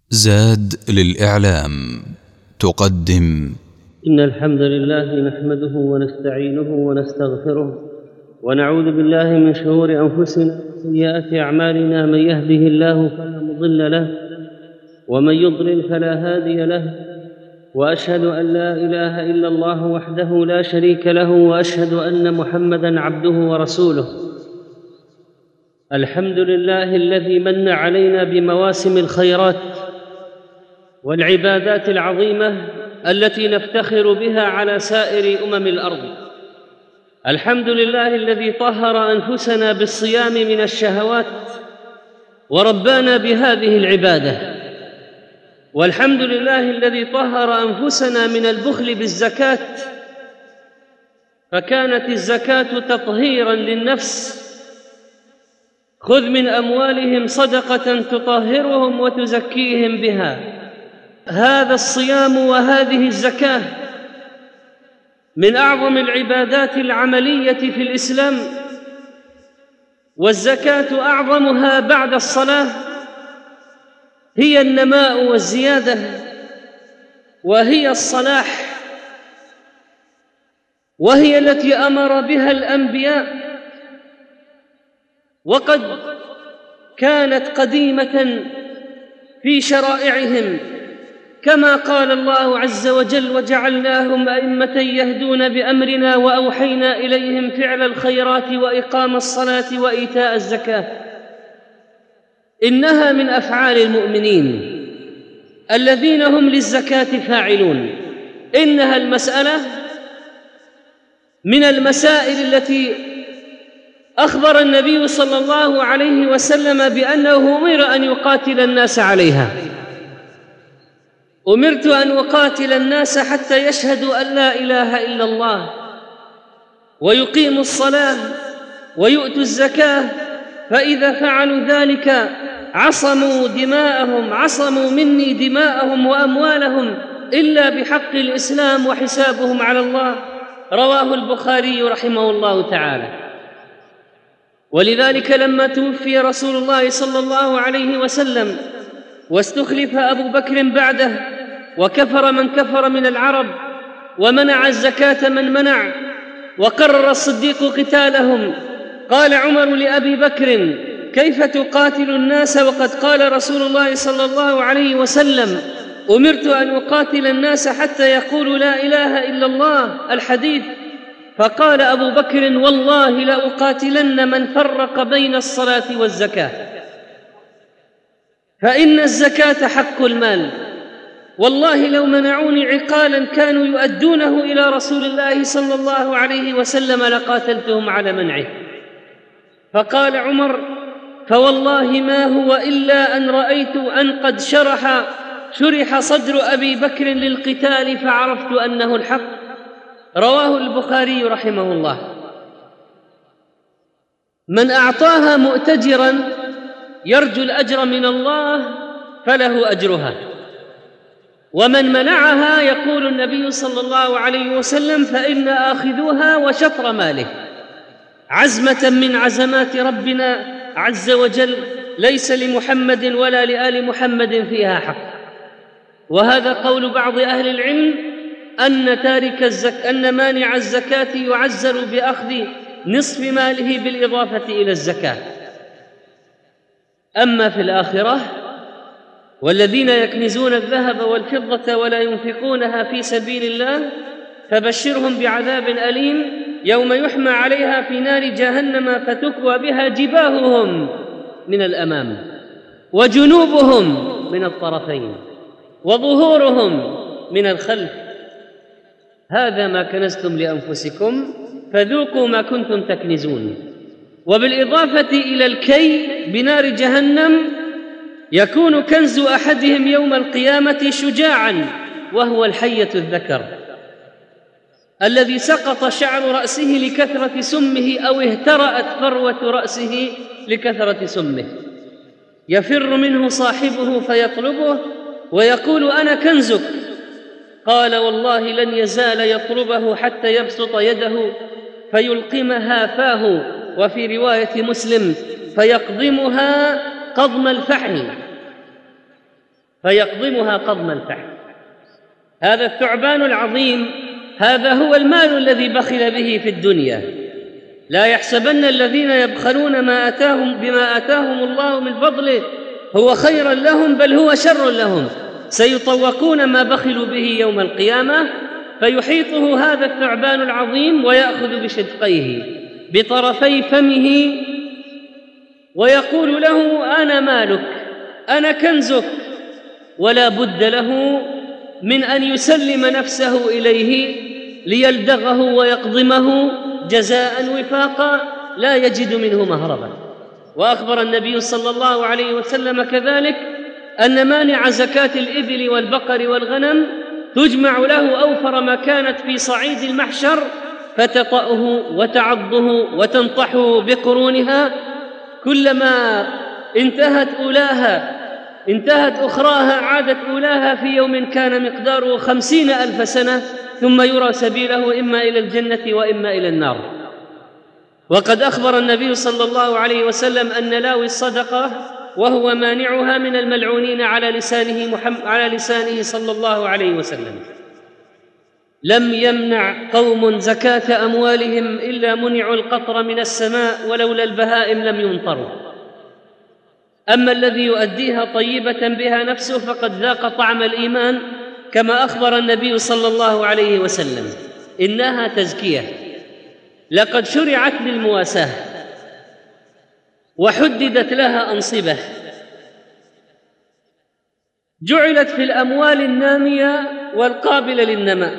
زاد للإعلام تقدم. إن الحمد لله نحمده ونستعينه ونستغفره ونعوذ بالله من شرور أنفسنا وسيئات أعمالنا. من يهده الله فلا مضل له ومن يضلل فلا هادي له، وأشهد أن لا إله إلا الله وحده لا شريك له، وأشهد أن محمدًا عبده ورسوله. الحمد لله الذي من علينا بمواسم الخيرات والعبادات العظيمة التي نفتخر بها على سائر الأرض. الحمد لله الذي طهر أنفسنا بالصيام من الشهوات وربانا بهذه العبادة. والحمد لله الذي طهر أنفسنا من البخل بالزكاة، فكانت الزكاة تطهيراً للنفس. خذ من أموالهم صدقة تطهرهم وتزكيهم بها. هذا الصيام وهذه الزكاة من أعظم العبادات العملية في الإسلام، والزكاة أعظمها بعد الصلاة. هي النماء والزيادة، وهي الصلاح، وهي التي أمر بها الأنبياء، وقد كانت قديمة في شرائعهم، كما قال الله عز وجل: وجعلناهم أئمة يهدون بأمرنا وأوحينا إليهم فعل الخيرات وإقام الصلاة وإيتاء الزكاة. إنها من أفعال المؤمنين الذين هم للزكاة فاعلون. إنها المسألة من المسائل التي أخبر النبي صلى الله عليه وسلم بأنه أمر أن يقاتل الناس عليها. أمرت أن أقاتل الناس حتى يشهدوا أن لا إله إلا الله ويقيموا الصلاة ويؤتوا الزكاة، فإذا فعلوا ذلك عصموا مني دماءهم وأموالهم إلا بحق الإسلام وحسابهم على الله. رواه البخاري رحمه الله تعالى. ولذلك لما توفي رسول الله صلى الله عليه وسلم واستخلف أبو بكر بعده، وكفر من كفر من العرب، ومنع الزكاة من منع، وقرر الصديق قتالهم، قال عمر لأبي بكر: كيف تقاتل الناس وقد قال رسول الله صلى الله عليه وسلم: أمرت أن أقاتل الناس حتى يقولوا لا إله إلا الله، الحديث. فقال أبو بكر: والله لأقاتلن من فرق بين الصلاة والزكاة، فإن الزكاة حق المال. والله لو منعوني عقالا كانوا يؤدونه إلى رسول الله صلى الله عليه وسلم لقاتلتهم على منعه. فقال عمر: فوالله ما هو إلا أن رأيت أن قد شرح صدر أبي بكر للقتال فعرفت أنه الحق. رواه البخاري رحمه الله. من أعطاها مؤتجرا يرجو الأجر من الله فله أجرها، ومن منعها يقول النبي صلى الله عليه وسلم: فإن آخذوها وشطر ماله، عزمة من عزمات ربنا عز وجل، ليس لمحمد ولا لآل محمد فيها حق. وهذا قول بعض أهل العلم أن مانع الزكاة يعزل بأخذ نصف ماله بالإضافة إلى الزكاة. أما في الآخرة: والذين يكنزون الذهب والفضة ولا ينفقونها في سبيل الله فبشرهم بعذاب أليم يوم يحمى عليها في نار جهنم فتكوى بها جباههم من الأمام وجنوبهم من الطرفين وظهورهم من الخلف. هذا ما كنزتم لأنفسكم فذوقوا ما كنتم تكنزون. وبالإضافة إلى الكي بنار جهنم يكون كنز أحدهم يوم القيامة شجاعاً، وهو الحية الذكر الذي سقط شعر رأسه لكثرة سمه أو اهترأت فروة رأسه لكثرة سمه، يفر منه صاحبه فيطلبه ويقول: أنا كنزك. قال: والله لن يزال يطلبه حتى يبسط يده فيلقمها فاه، وفي رواية مسلم: فيقضمها قضم الفحل. فيقضمها قضم الفحم. هذا الثعبان العظيم، هذا هو المال الذي بخل به في الدنيا. لا يحسبن الذين يبخلون بما آتاهم الله من فضله هو خيرا لهم، بل هو شر لهم، سيطوقون ما بخلوا به يوم القيامة. فيحيطه هذا الثعبان العظيم ويأخذ بشدقيه بطرفي فمه ويقول له: أنا مالك، أنا كنزك. ولا بد له من أن يسلم نفسه إليه ليلدغه ويقضمه جزاء وفاقا لا يجد منه مهربا. وأخبر النبي صلى الله عليه وسلم كذلك أن مانع زكاة الإبل والبقر والغنم تجمع له أوفر ما كانت في صعيد المحشر، فتطأه وتعضه وتنطحه بقرونها، كلما انتهت أخراها عادت أولاها في يوم كان مقداره 50,000 سنة، ثم يرى سبيله إما إلى الجنة وإما إلى النار. وقد أخبر النبي صلى الله عليه وسلم أن لاوي الصدقة وهو مانعها من الملعونين على لسانه صلى الله عليه وسلم. لم يمنع قوم زكاة أموالهم إلا منعوا القطر من السماء، ولولا البهائم لم يمطروا. أما الذي يؤديها طيبة بها نفسه فقد ذاق طعم الإيمان، كما أخبر النبي صلى الله عليه وسلم: إنها تزكية. لقد شرعت للمواساة وحددت لها أنصبة، جعلت في الأموال النامية والقابلة للنماء،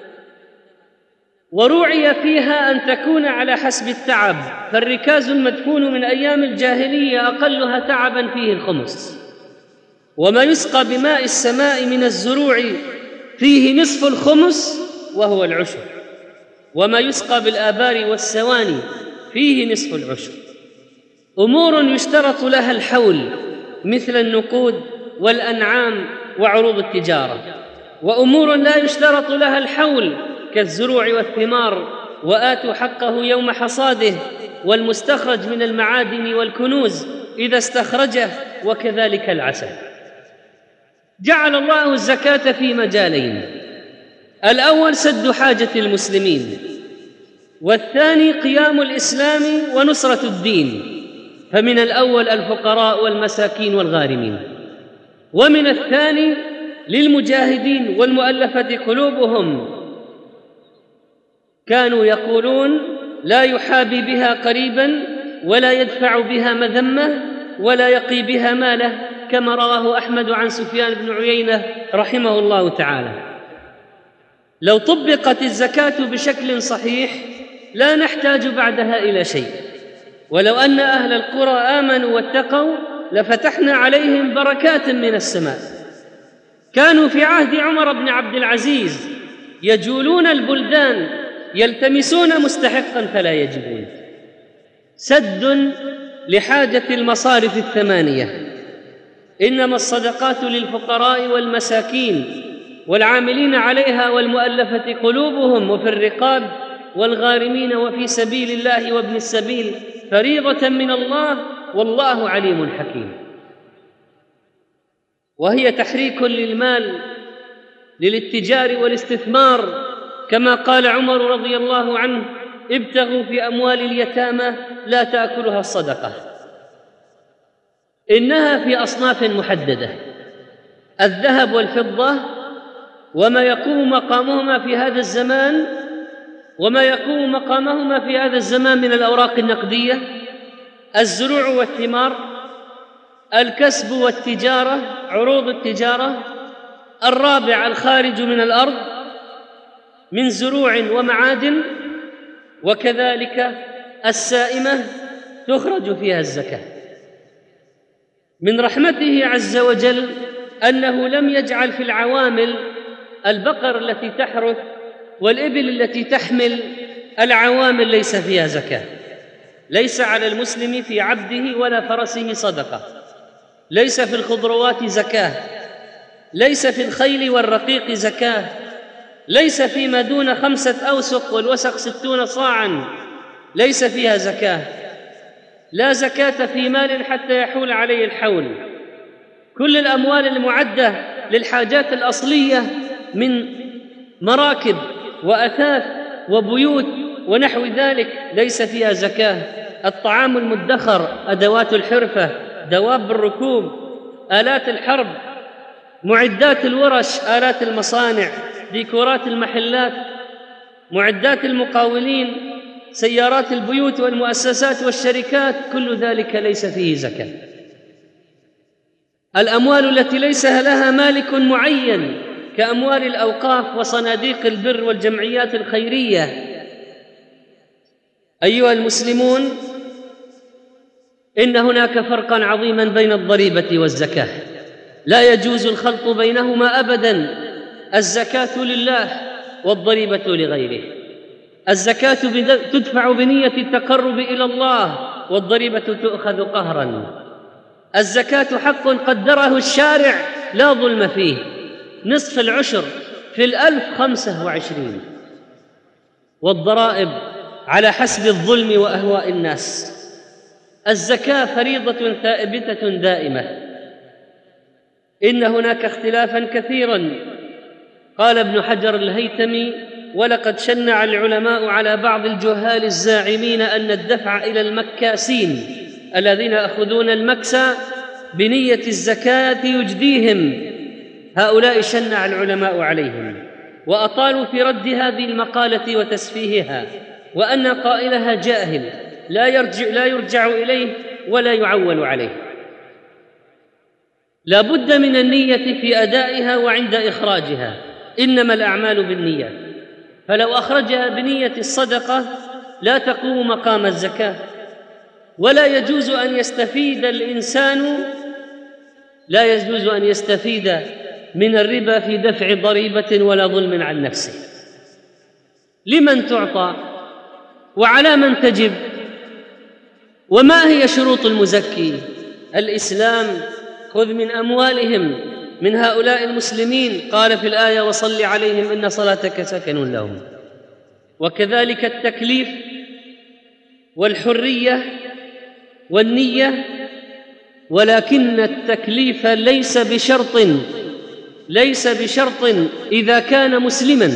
وروعي فيها أن تكون على حسب التعب، فالركاز المدفون من أيام الجاهلية أقلها تعبا فيه الخمس، وما يسقى بماء السماء من الزروع فيه نصف الخمس وهو العشر، وما يسقى بالآبار والسواني فيه نصف العشر. أمور يشترط لها الحول مثل النقود والأنعام وعروض التجارة، وأمور لا يشترط لها الحول كالزروع والثمار، وآتوا حقه يوم حصاده، والمستخرج من المعادن والكنوز إذا استخرجه، وكذلك العسل. جعل الله الزكاة في مجالين: الأول سد حاجة المسلمين، والثاني قيام الإسلام ونصرة الدين. فمن الأول الفقراء والمساكين والغارمين، ومن الثاني للمجاهدين والمؤلفة قلوبهم. كانوا يقولون: لا يحابي بها قريبا ولا يدفع بها مذمة ولا يقي بها ماله، كما رواه أحمد عن سفيان بن عيينة رحمه الله تعالى. لو طبقت الزكاة بشكل صحيح لا نحتاج بعدها إلى شيء، ولو أن أهل القرى آمنوا واتقوا لفتحنا عليهم بركات من السماء. كانوا في عهد عمر بن عبد العزيز يجولون البلدان يلتمسون مستحقا فلا يجدون. سد لحاجة المصارف الثمانية: إنما الصدقات للفقراء والمساكين والعاملين عليها والمؤلفة قلوبهم وفي الرقاب والغارمين وفي سبيل الله وابن السبيل فريضة من الله والله عليم حكيم. وهي تحريك للمال للاتجار والاستثمار، كما قال عمر رضي الله عنه: ابتغوا في أموال اليتامى لا تأكلها الصدقة. إنها في أصناف محددة: الذهب والفضة وما يقوم مقامهما في هذا الزمان من الأوراق النقدية، الزروع والثمار، الكسب والتجارة، عروض التجارة. الرابع الخارج من الأرض من زروع ومعادن، وكذلك السائمة تخرج فيها الزكاة. من رحمته عز وجل أنه لم يجعل في العوامل البقر التي تحرث والإبل التي تحمل العوامل ليس فيها زكاة. ليس على المسلم في عبده ولا فرسه صدقة، ليس في الخضروات زكاة، ليس في الخيل والرقيق زكاة، ليس فيما دون 5 أوسق والوسق 60 صاعا ليس فيها زكاة. لا زكاة في مال حتى يحول عليه الحول. كل الأموال المعدة للحاجات الأصلية من مراكب وأثاث وبيوت ونحو ذلك ليس فيها زكاة. الطعام المدخر، أدوات الحرفة، دواب الركوب، آلات الحرب، معدات الورش، آلات المصانع، ديكورات المحلات، معدات المقاولين، سيارات البيوت والمؤسسات والشركات، كل ذلك ليس فيه زكاة. الأموال التي ليس لها مالك معين كأموال الأوقاف وصناديق البر والجمعيات الخيرية. أيها المسلمون، إن هناك فرقاً عظيماً بين الضريبة والزكاة، لا يجوز الخلط بينهما أبداً. الزكاة لله والضريبة لغيره. الزكاة تدفع بنية التقرب إلى الله، والضريبة تؤخذ قهراً. الزكاة حق قدره الشارع لا ظلم فيه، نصف العشر في 1025، والضرائب على حسب الظلم وأهواء الناس. الزكاة فريضة ثابتة دائمة. إن هناك اختلافاً كثيراً. قال ابن حجر الهيثمي: ولقد شنع العلماء على بعض الجهال الزاعمين أن الدفع إلى المكاسين الذين يأخذون المكس بنية الزكاة يجديهم. هؤلاء شنع العلماء عليهم وأطالوا في رد هذه المقالة وتسفيهها، وأن قائلها جاهل لا يرجع إليه ولا يعول عليه. لا بد من النية في أدائها وعند إخراجها، إنما الأعمال بالنيات. فلو أخرجها بنية الصدقة لا تقوم مقام الزكاة. ولا يجوز أن يستفيد من الربا في دفع ضريبة ولا ظلم عن نفسه. لمن تعطى وعلى من تجب؟ وما هي شروط المزكي؟ الإسلام: خذ من أموالهم، من هؤلاء المسلمين، قال في الآية: وصل عليهم إن صلاتك سكن لهم. وكذلك التكليف والحرية والنية، ولكن التكليف ليس بشرط إذا كان مسلماً،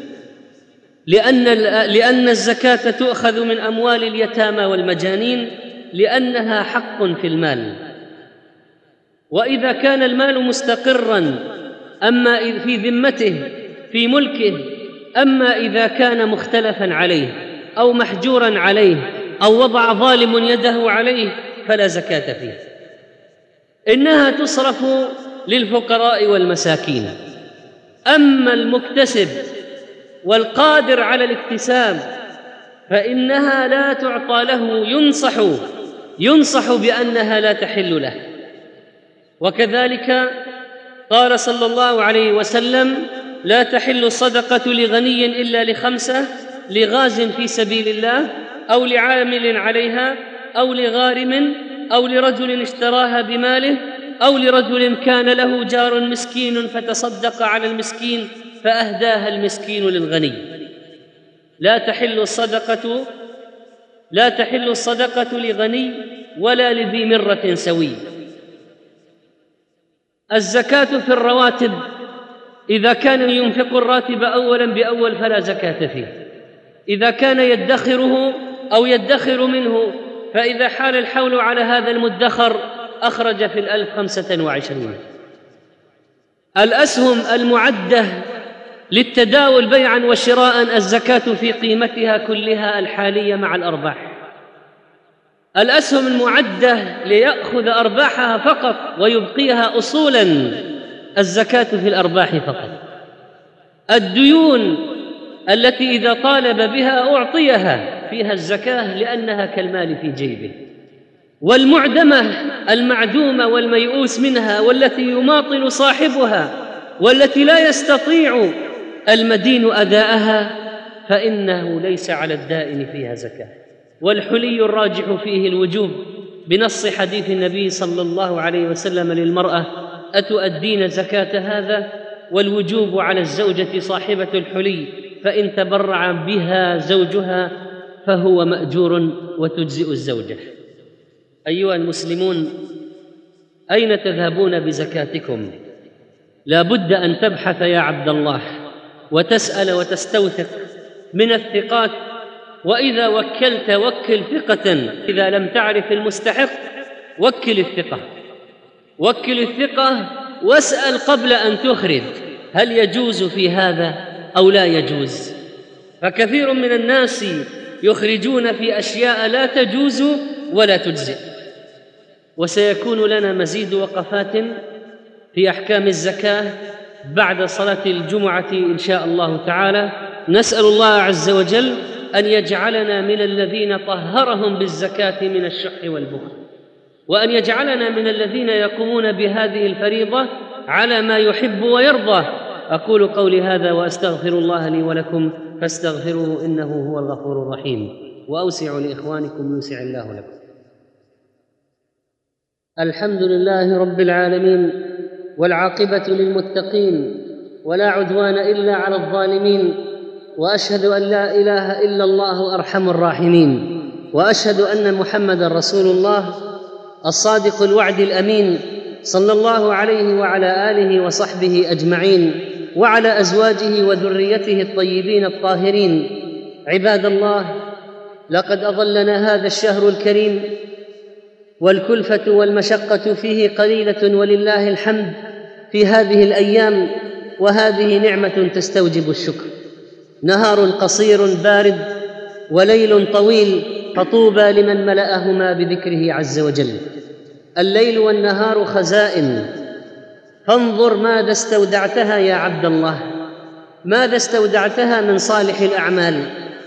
لأن الزكاة تؤخذ من أموال اليتامى والمجانين لأنها حق في المال. وإذا كان المال مستقراً أما في ذمته في ملكه، أما إذا كان مختلفاً عليه أو محجوراً عليه أو وضع ظالم يده عليه فلا زكاة فيه. إنها تصرف للفقراء والمساكين. أما المكتسب والقادر على الاكتساب فإنها لا تعطى له، ينصح بأنها لا تحل له. وكذلك قال صلى الله عليه وسلم: لا تحل الصدقة لغني إلا ل5: لغاز في سبيل الله، أو لعامل عليها، أو لغارم، أو لرجل اشتراها بماله، أو لرجل كان له جار مسكين فتصدق على المسكين فأهداها المسكين للغني. لا تحل الصدقة لغني ولا لذي مرة سوي. الزكاة في الرواتب: إذا كان ينفق الراتب أولاً بأول فلا زكاة فيه. إذا كان يدخره أو يدخر منه، فإذا حال الحول على هذا المدخر أخرج في 1025. الأسهم المعدة للتداول بيعاً وشراءً: الزكاة في قيمتها كلها الحالية مع الأرباح. الأسهم المعدة ليأخذ أرباحها فقط ويبقيها أصولاً: الزكاة في الأرباح فقط. الديون التي إذا طالب بها أعطيها فيها الزكاة لأنها كالمال في جيبه. والمعدمة المعدومة والميؤوس منها، والتي يماطل صاحبها والتي لا يستطيع المدين أداءها، فإنه ليس على الدائن فيها زكاة. والحلي الراجح فيه الوجوب بنص حديث النبي صلى الله عليه وسلم للمرأة: أتؤدين زكاة هذا؟ والوجوب على الزوجة صاحبة الحلي، فإن تبرع بها زوجها فهو مأجور وتجزئ الزوجة. أيها المسلمون، أين تذهبون بزكاتكم؟ لا بد أن تبحث يا عبد الله وتسأل وتستوثق من الثقات، وإذا وكلت وكل ثقة، إذا لم تعرف المستحق وكل الثقة واسأل قبل أن تخرج هل يجوز في هذا أو لا يجوز. فكثير من الناس يخرجون في أشياء لا تجوز ولا تجزئ. وسيكون لنا مزيد وقفات في أحكام الزكاة بعد صلاة الجمعة إن شاء الله تعالى. نسأل الله عز وجل أن يجعلنا من الذين طهرهم بالزكاة من الشح والبخل، وأن يجعلنا من الذين يقومون بهذه الفريضة على ما يحب ويرضى. أقول قولي هذا وأستغفر الله لي ولكم فاستغفروه إنه هو الغفور الرحيم، وأوسعوا لإخوانكم يوسع الله لكم. الحمد لله رب العالمين، والعاقبة للمتقين، ولا عدوان إلا على الظالمين، وأشهد أن لا إله إلا الله أرحم الراحمين، وأشهد أن محمدًا رسول الله الصادق الوعد الأمين، صلى الله عليه وعلى آله وصحبه أجمعين، وعلى أزواجه وذريته الطيبين الطاهرين. عباد الله، لقد أظلنا هذا الشهر الكريم، والكلفة والمشقة فيه قليلة ولله الحمد في هذه الأيام، وهذه نعمة تستوجب الشكر. نهار قصير بارد وليل طويل، فطوبى لمن ملأهما بذكره عز وجل. الليل والنهار خزائن، فانظر ماذا استودعتها يا عبد الله، ماذا استودعتها من صالح الأعمال.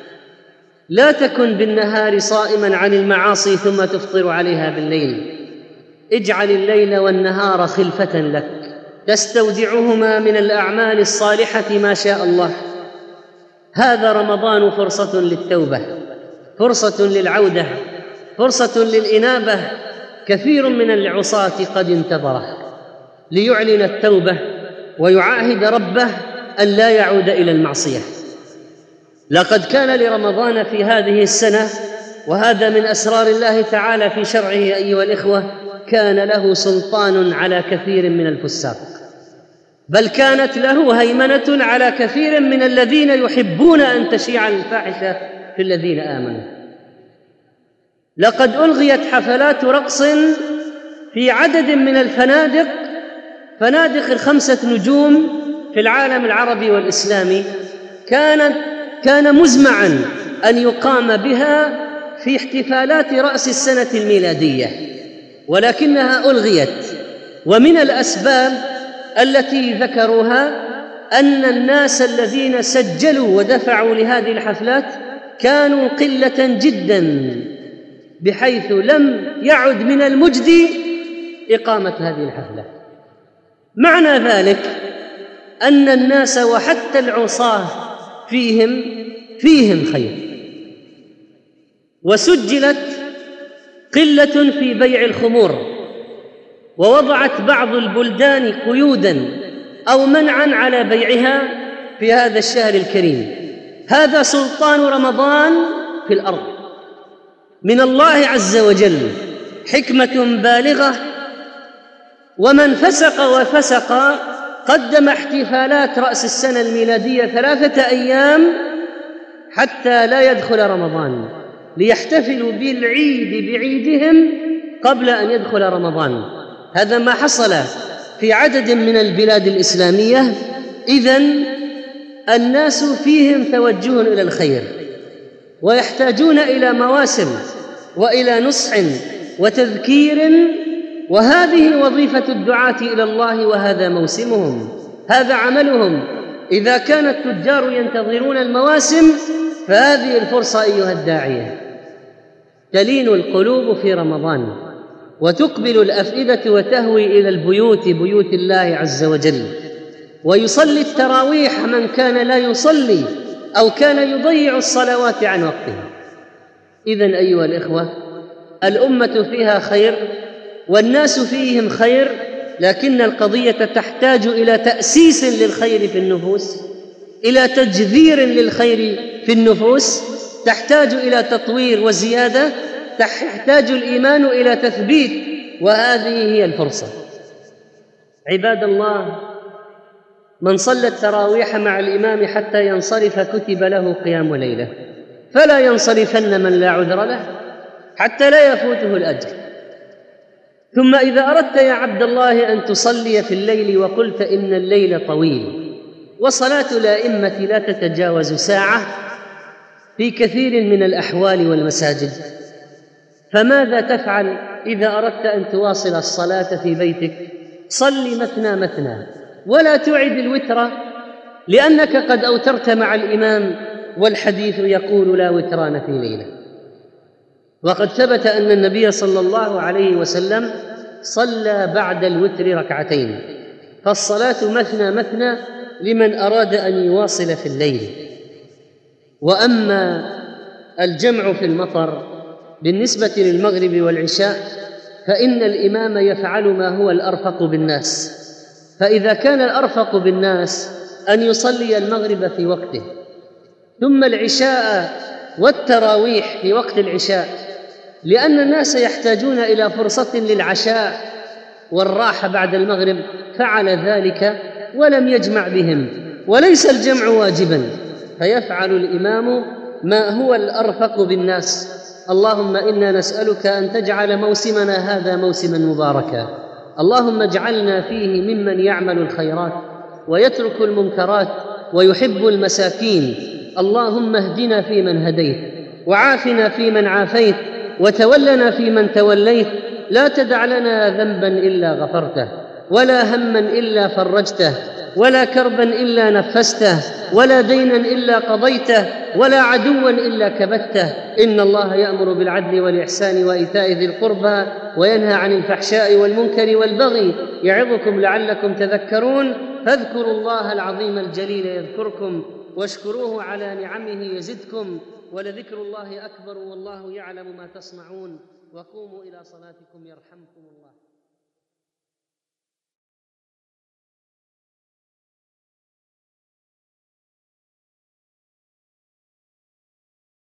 لا تكن بالنهار صائما عن المعاصي ثم تفطر عليها بالليل. اجعل الليل والنهار خلفة لك تستودعهما من الأعمال الصالحة ما شاء الله. هذا رمضان فرصة للتوبة، فرصة للعودة، فرصة للإنابة. كثير من العصاة قد انتظره ليعلن التوبة ويعاهد ربه أن لا يعود إلى المعصية. لقد كان لرمضان في هذه السنة، وهذا من أسرار الله تعالى في شرعه أيها الإخوة، كان له سلطان على كثير من الفساق، بل كانت له هيمنة على كثير من الذين يحبون أن تشيع الفاحشة في الذين آمنوا. لقد ألغيت حفلات رقص في عدد من الفنادق، فنادق 5 نجوم في العالم العربي والإسلامي، كان مزمعاً أن يقام بها في احتفالات رأس السنة الميلادية، ولكنها ألغيت. ومن الأسباب التي ذكروها أن الناس الذين سجلوا ودفعوا لهذه الحفلات كانوا قلة جداً، بحيث لم يعد من المجدي إقامة هذه الحفلة. معنى ذلك أن الناس وحتى العصاة فيهم خير. وسجلت قلة في بيع الخمور، ووضعت بعض البلدان قيوداً أو منعاً على بيعها في هذا الشهر الكريم. هذا سلطان رمضان في الأرض من الله عز وجل، حكمة بالغة. ومن فسق وفسق قدم احتفالات رأس السنة الميلادية 3 أيام حتى لا يدخل رمضان، ليحتفلوا بالعيد بعيدهم قبل أن يدخل رمضان. هذا ما حصل في عدد من البلاد الإسلامية. إذن الناس فيهم توجه إلى الخير، ويحتاجون إلى مواسم وإلى نصح وتذكير، وهذه وظيفة الدعاة إلى الله، وهذا موسمهم، هذا عملهم. إذا كان التجار ينتظرون المواسم، فهذه الفرصة أيها الداعية. تلين القلوب في رمضان، وتقبل الأفئدة وتهوي إلى البيوت، بيوت الله عز وجل، ويصلي التراويح من كان لا يصلي أو كان يضيع الصلوات عن وقتها. إذن أيها الإخوة، الأمة فيها خير والناس فيهم خير، لكن القضية تحتاج إلى تأسيس للخير في النفوس، إلى تجذير للخير في النفوس، تحتاج إلى تطوير وزيادة، تحتاج الإيمان إلى تثبيت وهذه هي الفرصة. عباد الله، من صلى التراويح مع الإمام حتى ينصرف كتب له قيام ليلة، فلا ينصرفن من لا عذر له حتى لا يفوته الأجر. ثم إذا أردت يا عبد الله أن تصلي في الليل وقلت إن الليل طويل وصلاة الأئمة لا تتجاوز ساعة في كثير من الأحوال والمساجد، فماذا تفعل إذا أردت أن تواصل الصلاة في بيتك؟ صل مثنى مثنى ولا تعد الوتر، لأنك قد أوترت مع الإمام، والحديث يقول لا وتران في ليلة. وقد ثبت أن النبي صلى الله عليه وسلم صلى بعد الوتر ركعتين، فالصلاة مثنى مثنى لمن أراد أن يواصل في الليل. وأما الجمع في المطر بالنسبة للمغرب والعشاء فإن الإمام يفعل ما هو الأرفق بالناس، فإذا كان الأرفق بالناس أن يصلي المغرب في وقته ثم العشاء والتراويح في وقت العشاء، لأن الناس يحتاجون إلى فرصة للعشاء والراحة بعد المغرب، فعل ذلك ولم يجمع بهم، وليس الجمع واجبا، فيفعل الإمام ما هو الأرفق بالناس. اللهم إنا نسألك أن تجعل موسمنا هذا موسما مباركا، اللهم اجعلنا فيه ممن يعمل الخيرات ويترك المنكرات ويحب المساكين. اللهم اهدنا فيمن هديت، وعافنا فيمن عافيت، وتولنا فيمن توليت. لا تدع لنا ذنبا إلا غفرته، ولا هما إلا فرجته، ولا كربا إلا نفسته، ولا دينا إلا قضيته، ولا عدوا إلا كبته. إن الله يأمر بالعدل والإحسان وإيتاء ذي القربى وينهى عن الفحشاء والمنكر والبغي، يعظكم لعلكم تذكرون. فاذكروا الله العظيم الجليل يذكركم، واشكروه على نعمه يزدكم، ولذكر الله أكبر والله يعلم ما تصنعون. وقوموا إلى صلاتكم يرحمكم الله.